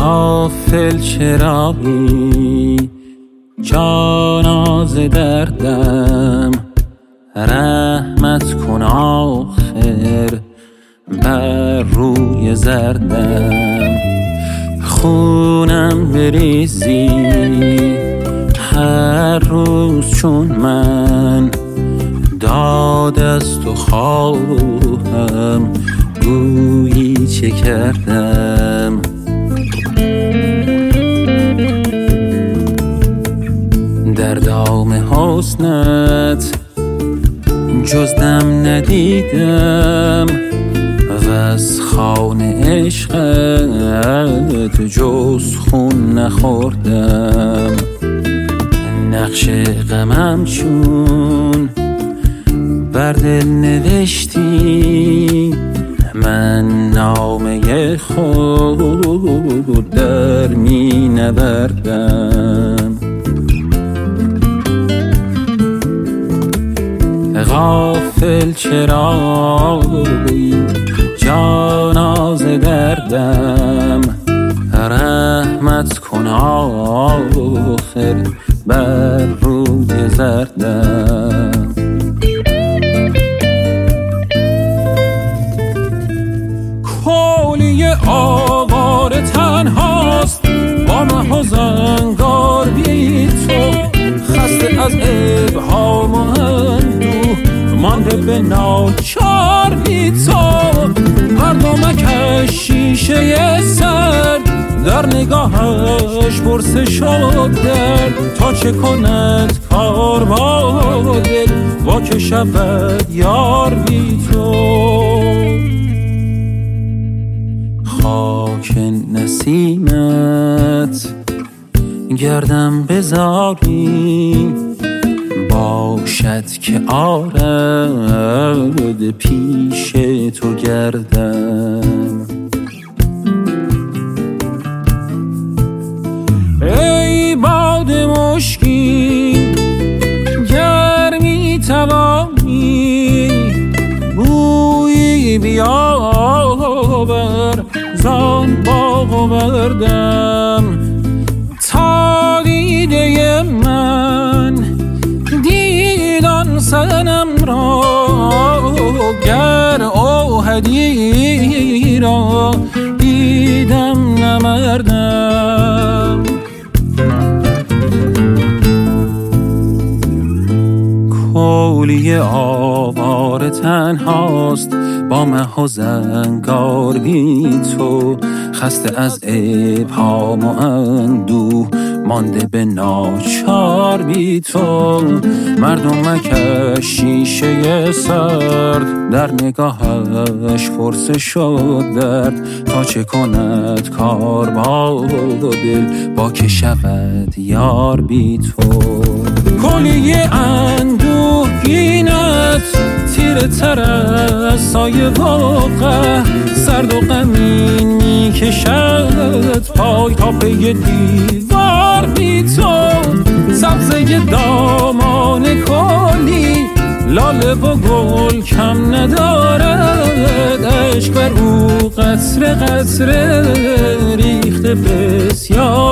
غافل چرایی جانا ز دردم، رحمت کن آخر بر روی زردم. خونم بریزی هر روز چون من، داد از تو خواهم گویی چه کردم. در دام حسنت جز دم ندیدم، و از خوان عشقت جز خون نخوردم. نقش غمم چون بر دل نوشتی، من نامه خود در می نوردم. غافل چرایی جانا ز دردم، رحمت کن آخر بر روی زردم. کولی آواره تنهاست با مه زنگار بی تو، خسته از ابهام و اندوه مانده به ناچار بی تو. مردمک شیشه سرد در نگاهش برسه شد درد، تا چه کند کار با دل وا که شود یار بی تو. خاک نسیمت گردم بذاری، باشد که آرد پیش تو گردم. ای باد مشکین گر می توانی، بویی بیاور زان باغ و بردم. تا دیده من دیدان سنم را، گر اوحدی را دیدم نمردم. کولی آواره تنهاست با مه و زنگار بی تو، خسته از ابهام و اندوه مانده به ناچار بی تو. مردمک شیشه سرد در نگاهش پرسه شد درد، تا چه کند کار با دل با که شود یار بی تو. کلی اندوهگینت تیره تر از سایه واقع، سرد و غمین می کشد پای تا پی دیوار بی تو. سبزه دامان کلی لاله و گل کم ندارد، عشق بر او قطره قطره ریخته بسیار